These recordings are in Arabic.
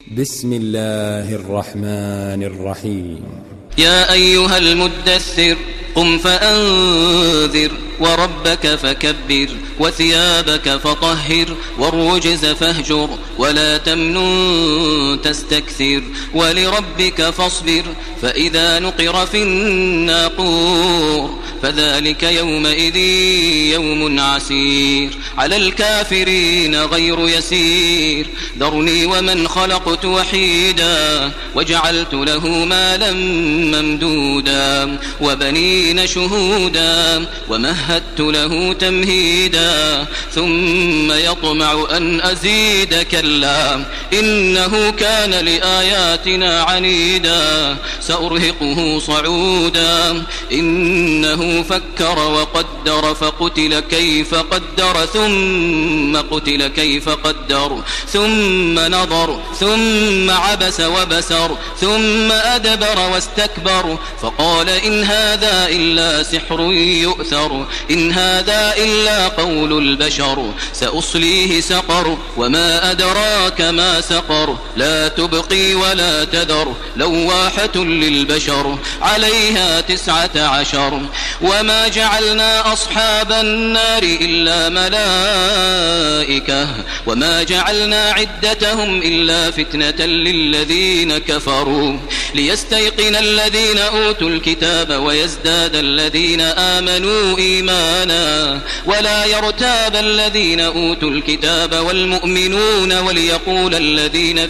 بسم الله الرحمن الرحيم. يا أيها المدثر قم فأنذر وربك فكبر وثيابك فطهر والرجز فاهجر ولا تمنن تستكثر ولربك فاصبر فإذا نقر في الناقور فذلك يومئذ يوم عسير على الكافرين غير يسير ذرني ومن خلقت وحيدا وجعلت له مالا ممدودا وبنين شهودا ومهدت له تمهيدا ثم يطمع أن أزيد كلا إنه كان لآياتنا عنيدا سأرهقه صعودا إنه فكر وقدر فقتل كيف قدر ثم قتل كيف قدر ثم نظر ثم عبس وبسر ثم أدبر واستكبر فقال إن هذا إلا سحر يؤثر إن هذا إلا قول البشر سأصليه سقر وما أدراك ما سقر لا تبقي ولا تذر لواحة للبشر عليها 19 وما جعلنا أصحاب النار إلا ملائكة وما جعلنا عدتهم إلا فتنة للذين كفروا ليستيقن الذين أوتوا الكتاب ويزداد الذين آمنوا إيمانا ولا يرتاب الذين أوتوا الكتاب والمؤمنون وليقول الذين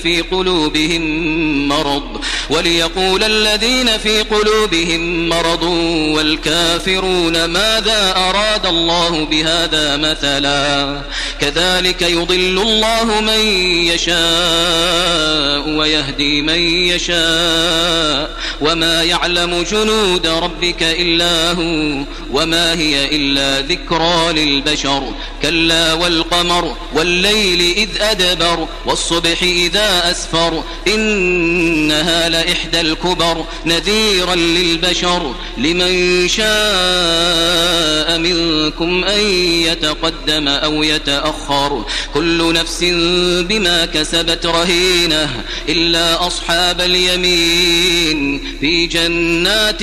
في قلوبهم مرض والكافرون ماذا أراد الله بهذا مثلا كذلك يضل الله من يشاء ويهدي من يشاء وما يعلم جنود ربك إلا هو وما هي إلا ذكرى للبشر كلا والقمر والليل إذ أدبر والصبح إذا أسفر إنها لإحدى الكبر نذيرا للبشر لمن شاء منكم أن يتقدم أو يتأخر كل نفس بما كسبت رهينة إلا أصحاب اليمين في جنات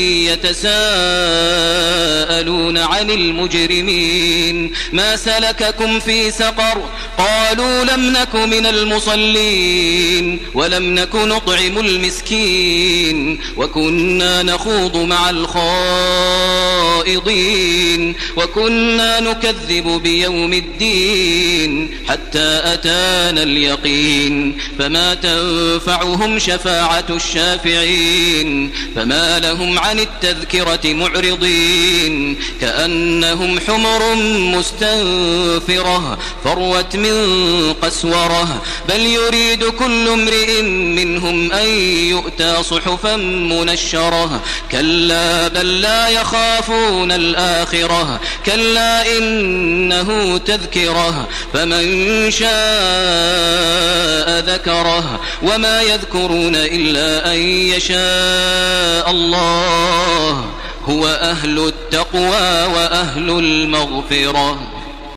يتساءلون عن المجرمين ما سلككم في سقر قالوا لم نك من المصلين ولم نك نطعم المسكين وكنا نخوض مع الخائضين وكنا نكذب بيوم الدين حتى أتانا اليقين فما تنفعهم شفاعة الشافعين فما لهم عن التذكرة معرضين كأنهم حمر مستنفرة فروت من قسورة بل يريد كل امرئ منهم أن يؤتى صحفا منشرة كلا بل لا يخافون الآخرة كلا إنه تذكرة فمن شاء ذكره وما يذكرون إلا أن يشاء الله هو أهل التقوى وأهل المغفرة.